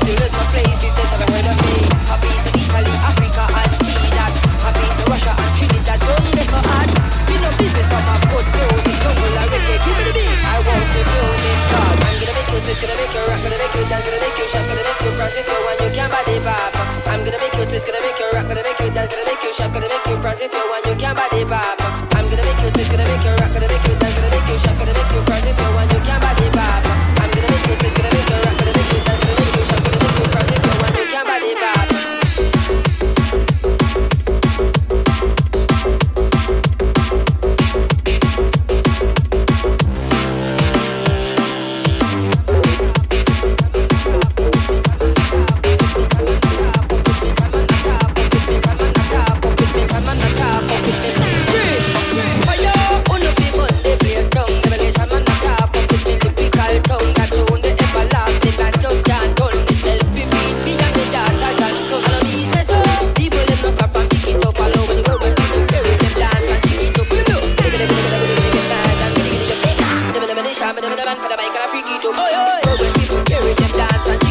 You look for places they never heard of me. I've been to Italy, Africa and Trinidad. I've been to Russia and Trinidad. Don't they so hard? Be no business but my good music. Jungle and reggae, give me the beat. I want to music. God, I'm gonna make you twist, gonna make you rock, gonna make you dance, gonna make you shout, gonna make you prance if you want. You can't body pop. I'm gonna make you twist, gonna make you rock, gonna make you dance, gonna make you shout, gonna make you prance if you want. You can't body pop. I'm gonna make you twist, gonna make you rock, gonna make you dance, gonna make you shout, gonna make you prance if you want. You can't body pop. I'm gonna make you twist, gonna make you rock, gonna make you dance, gonna make you shout, gonna make you prance if you want. You can't body pop. For the bike and a freaky too. When people carry them dance and